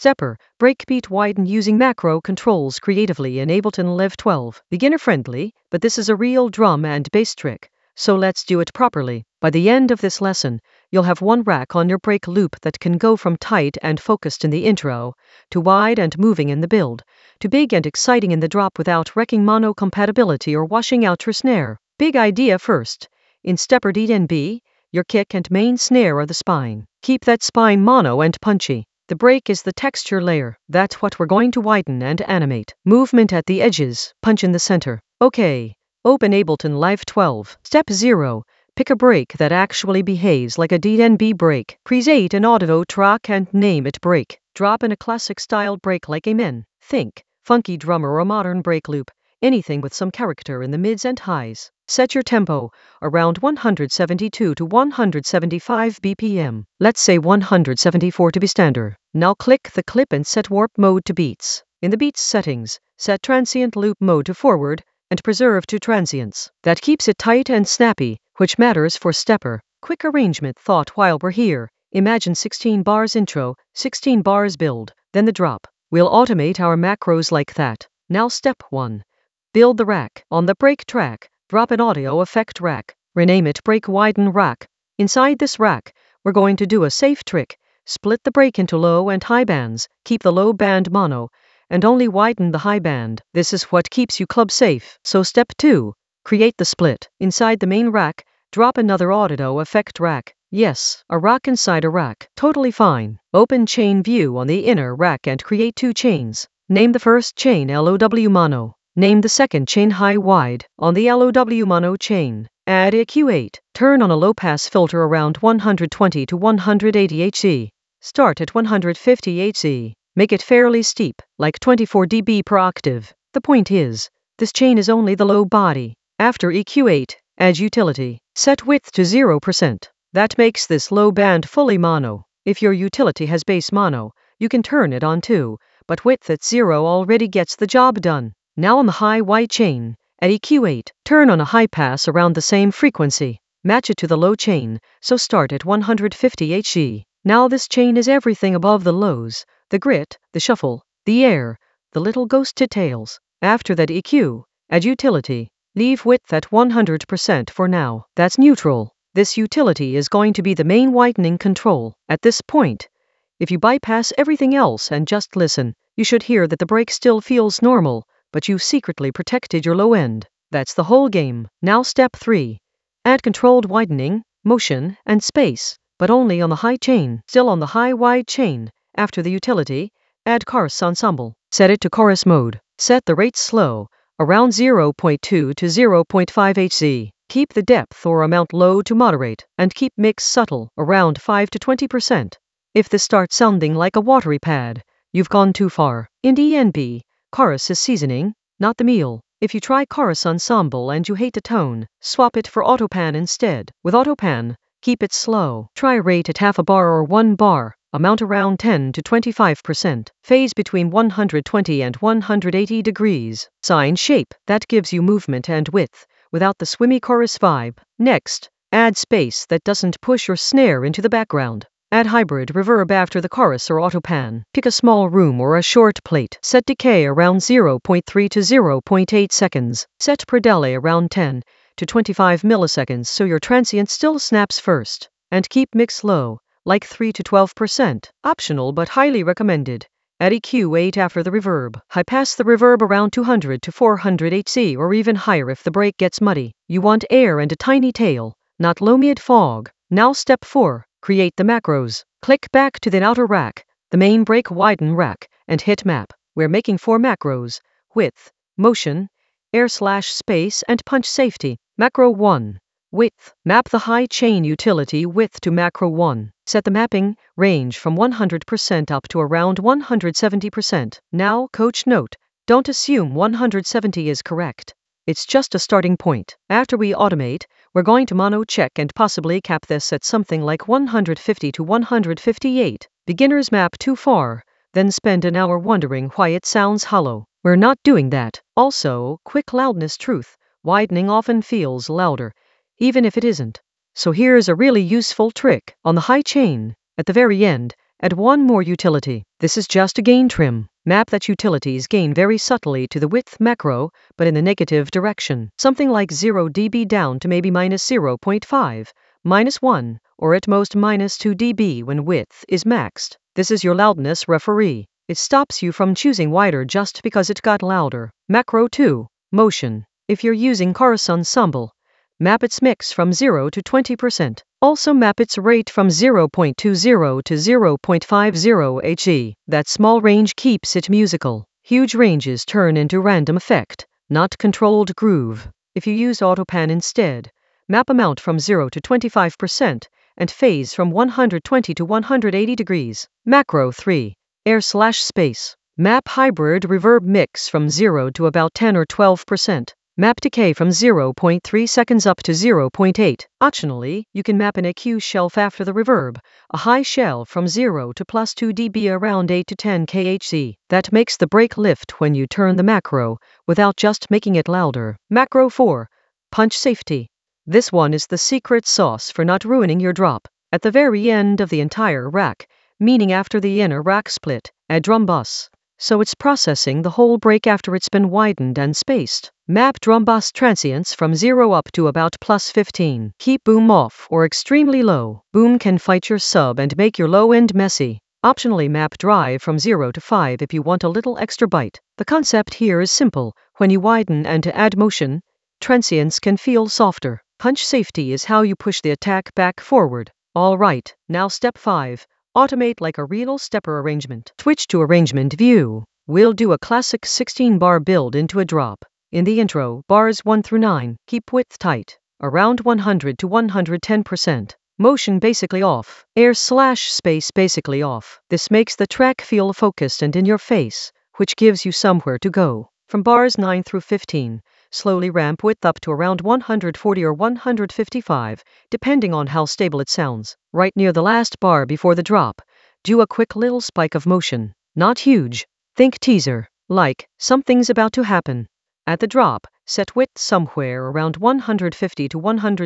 Stepper, breakbeat widen using macro controls creatively in Ableton Live 12. Beginner friendly, but this is a real drum and bass trick, so let's do it properly. By the end of this lesson, you'll have one rack on your break loop that can go from tight and focused in the intro, to wide and moving in the build, to big and exciting in the drop without wrecking mono compatibility or washing out your snare. Big idea first. In Stepper DNB, your kick and main snare are the spine. Keep that spine mono and punchy. The break is the texture layer. That's what we're going to widen and animate. Movement at the edges, punch in the center. Okay, open Ableton Live 12. Step 0. Pick a break that actually behaves like a DNB break. Create an audio track and name it break. Drop in a classic style break like Amen. Think, funky drum or a modern break loop. Anything with some character in the mids and highs. Set your tempo around 172 to 175 BPM. Let's say 174 to be standard. Now click the clip and set warp mode to beats. In the beats settings, set transient loop mode to forward and preserve to transients. That keeps it tight and snappy, which matters for Stepper. Quick arrangement thought while we're here. Imagine 16 bars intro, 16 bars build, then the drop. We'll automate our macros like that. Now step 1. Build the rack. On the break track, drop an audio effect rack. Rename it break widen rack. Inside this rack, we're going to do a safe trick. Split the break into low and high bands, keep the low band mono, and only widen the high band. This is what keeps you club safe. So step 2. Create the split. Inside the main rack, drop another audio effect rack. Yes, a rack inside a rack. Totally fine. Open chain view on the inner rack and create 2 chains. Name the first chain LOW mono. Name the second chain high wide. On the LOW mono chain, add EQ8. Turn on a low pass filter around 120 to 180 Hz. Start at 150 Hz. Make it fairly steep, like 24 dB per octave. The point is, this chain is only the low body. After EQ8, add utility. Set width to 0%. That makes this low band fully mono. If your utility has bass mono, you can turn it on too, but width at 0 already gets the job done. Now on the high wide chain, at EQ8, turn on a high pass around the same frequency. Match it to the low chain, so start at 150 Hz. Now this chain is everything above the lows, the grit, the shuffle, the air, the little ghost details. After that EQ, add utility. Leave width at 100% for now. That's neutral. This utility is going to be the main widening control. At this point, if you bypass everything else and just listen, you should hear that the break still feels normal, but you've secretly protected your low end. That's the whole game. Now step 3. Add controlled widening, motion, and space, but only on the high chain. Still on the high wide chain. After the utility, add chorus ensemble. Set it to chorus mode. Set the rate slow, around 0.2 to 0.5 Hz. Keep the depth or amount low to moderate, and keep mix subtle, around 5 to 20%. If this starts sounding like a watery pad, you've gone too far. In DNB, chorus is seasoning, not the meal. If you try chorus ensemble and you hate the tone, swap it for autopan instead. With autopan, keep it slow. Try rate at half a bar or 1 bar, amount around 10 to 25%. Phase between 120 and 180 degrees. Sine shape, that gives you movement and width, without the swimmy chorus vibe. Next, add space that doesn't push your snare into the background. Add hybrid reverb after the chorus or autopan. Pick a small room or a short plate. Set decay around 0.3 to 0.8 seconds. Set per delay around 10 to 25 milliseconds so your transient still snaps first. And keep mix low, like 3 to 12%. Optional but highly recommended. Add EQ8 after the reverb. High pass the reverb around 200 to 400 Hz or even higher if the break gets muddy. You want air and a tiny tail, not low mid fog. Now step 4. Create the macros. Click back to the outer rack, the main break widen rack, and hit map. We're making 4 macros: width, motion, air/space, and punch safety. Macro 1. Width. Map the high chain utility width to macro 1. Set the mapping range from 100% up to around 170%. Now, coach note, don't assume 170 is correct. It's just a starting point. After we automate, we're going to mono check and possibly cap this at something like 150 to 158. Beginners map too far, then spend an hour wondering why it sounds hollow. We're not doing that. Also, quick loudness truth. Widening often feels louder, even if it isn't. So here's a really useful trick. On the high chain, at the very end, Add one more utility. This is just a gain trim. Map that utilities gain very subtly to the width macro, but in the negative direction. Something like 0 dB down to maybe minus 0.5, minus 1, or at most minus 2 dB when width is maxed. This is your loudness referee. It stops you from choosing wider just because it got louder. Macro 2. Motion. If you're using chorus ensemble, map its mix from 0 to 20%. Also map its rate from 0.20 to 0.50 Hz. That small range keeps it musical. Huge ranges turn into random effect, not controlled groove. If you use autopan instead, map amount from 0 to 25% and phase from 120 to 180 degrees. Macro 3. Air/space. Map hybrid reverb mix from 0 to about 10 or 12%. Map decay from 0.3 seconds up to 0.8. Optionally, you can map an EQ shelf after the reverb, a high shelf from 0 to plus 2 dB around 8 to 10 kHz. That makes the break lift when you turn the macro, without just making it louder. Macro 4. Punch safety. This one is the secret sauce for not ruining your drop. At the very end of the entire rack, meaning after the inner rack split, add drum bus. So it's processing the whole break after it's been widened and spaced. Map drum bus transients from 0 up to about plus 15. Keep boom off or extremely low. Boom can fight your sub and make your low end messy. Optionally map drive from 0 to 5 if you want a little extra bite. The concept here is simple. When you widen and add motion, transients can feel softer. Punch safety is how you push the attack back forward. Alright, now step 5. Automate like a real stepper arrangement. Switch to arrangement view. We'll do a classic 16-bar build into a drop. In the intro, bars 1 through 9, keep width tight, around 100 to 110%. Motion basically off. Air/space basically off. This makes the track feel focused and in your face, which gives you somewhere to go. From bars 9 through 15, slowly ramp width up to around 140 or 155, depending on how stable it sounds. Right near the last bar before the drop, do a quick little spike of motion. Not huge. Think teaser. Like, something's about to happen. At the drop, set width somewhere around 150 to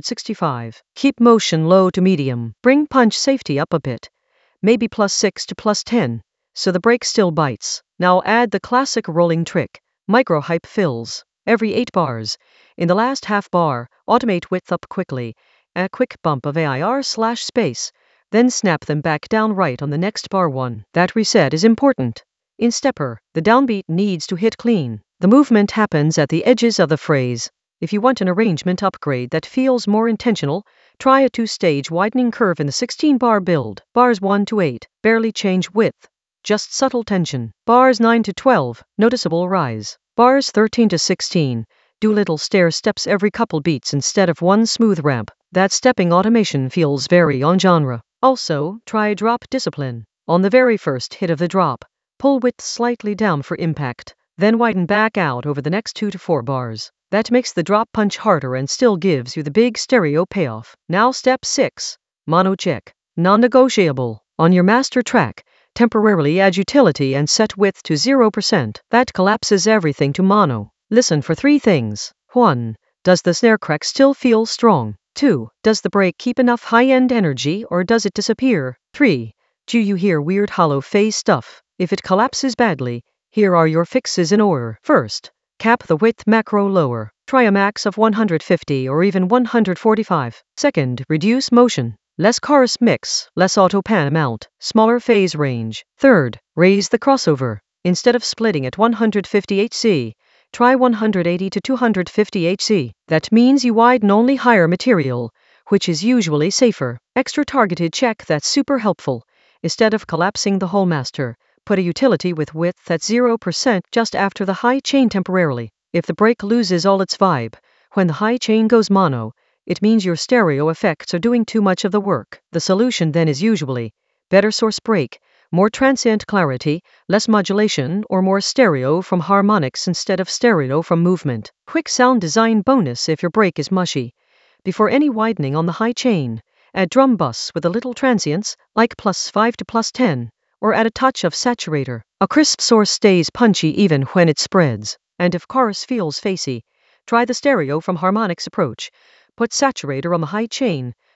165. Keep motion low to medium. Bring punch safety up a bit. Maybe plus 6 to plus 10, so the break still bites. Now add the classic rolling trick. Micro hype fills. Every 8 bars. In the last half bar, automate width up quickly. A quick bump of AIR/space. Then snap them back down right on the next bar 1. That reset is important. In stepper, the downbeat needs to hit clean. The movement happens at the edges of the phrase. If you want an arrangement upgrade that feels more intentional, try a 2-stage widening curve in the 16-bar build. Bars 1 to 8, barely change width. Just subtle tension. Bars 9 to 12, noticeable rise. Bars 13 to 16, do little stair steps every couple beats instead of one smooth ramp. That stepping automation feels very on genre. Also, try drop discipline. On the very first hit of the drop, pull width slightly down for impact, then widen back out over the next 2 to 4 bars. That makes the drop punch harder and still gives you the big stereo payoff. Now step 6. Mono check. Non-negotiable. On your master track, temporarily add utility and set width to 0%. That collapses everything to mono. Listen for 3 things. 1. Does the snare crack still feel strong? 2. Does the break keep enough high-end energy or does it disappear? 3. Do you hear weird hollow phase stuff? If it collapses badly, here are your fixes in order. First, cap the width macro lower. Try a max of 150 or even 145. Second, reduce motion. Less chorus mix, less auto pan amount, smaller phase range. Third, raise the crossover. Instead of splitting at 150 Hz, try 180 to 250 Hz. That means you widen only higher material, which is usually safer. Extra targeted check that's super helpful. Instead of collapsing the whole master, put a utility with width at 0% just after the high chain temporarily. If the break loses all its vibe, when the high chain goes mono, it means your stereo effects are doing too much of the work. The solution then is usually better source break, more transient clarity, less modulation, or more stereo from harmonics instead of stereo from movement. Quick sound design bonus if your break is mushy. Before any widening on the high chain, add drum bus with a little transients, like plus 5 to plus 10, or add a touch of saturator. A crisp source stays punchy even when it spreads. And if chorus feels facey, try the stereo from harmonics approach. Put saturator on the high chain,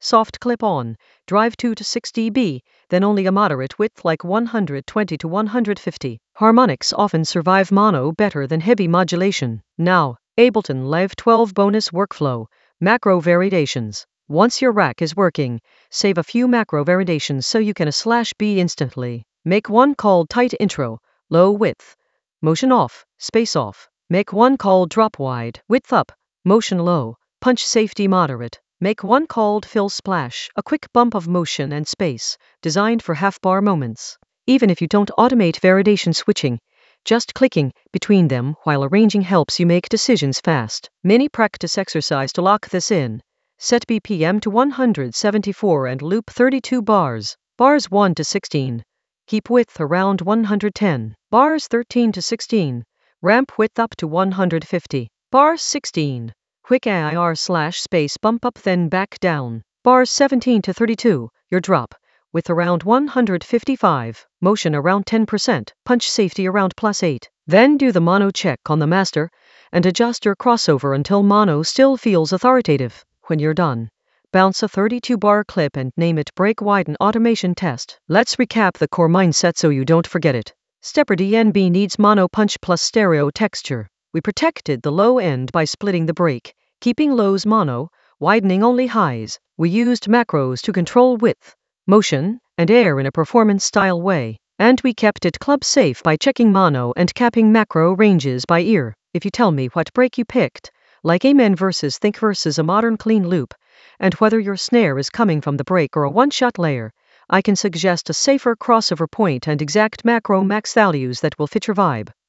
soft clip-on, drive 2 to 6 dB, then only a moderate width like 120 to 150. Harmonics often survive mono better than heavy modulation. Now, Ableton Live 12 bonus workflow, macro variations. Once your rack is working, save a few macro variations so you can /B instantly. Make one called tight intro, low width, motion off, space off. Make one called drop wide, width up, motion low, punch safety moderate. Make one called fill splash, a quick bump of motion and space, designed for half-bar moments. Even if you don't automate variation switching, just clicking between them while arranging helps you make decisions fast. Mini practice exercise to lock this in. Set BPM to 174 and loop 32 bars. Bars 1 to 16. Keep width around 110. Bars 13 to 16. Ramp width up to 150. Bars 16. Quick AIR/space bump up then back down. Bars 17 to 32. Your drop. Width around 155. Motion around 10%. Punch safety around +8. Then do the mono check on the master and adjust your crossover until mono still feels authoritative. When you're done, bounce a 32-bar clip and name it Break Widen Automation Test. Let's recap the core mindset so you don't forget it. Stepper DNB needs mono punch plus stereo texture. We protected the low end by splitting the break, keeping lows mono, widening only highs. We used macros to control width, motion, and air in a performance-style way. And we kept it club-safe by checking mono and capping macro ranges by ear. If you tell me what break you picked, like Amen versus Think versus a modern clean loop, and whether your snare is coming from the break or a one-shot layer, I can suggest a safer crossover point and exact macro max values that will fit your vibe.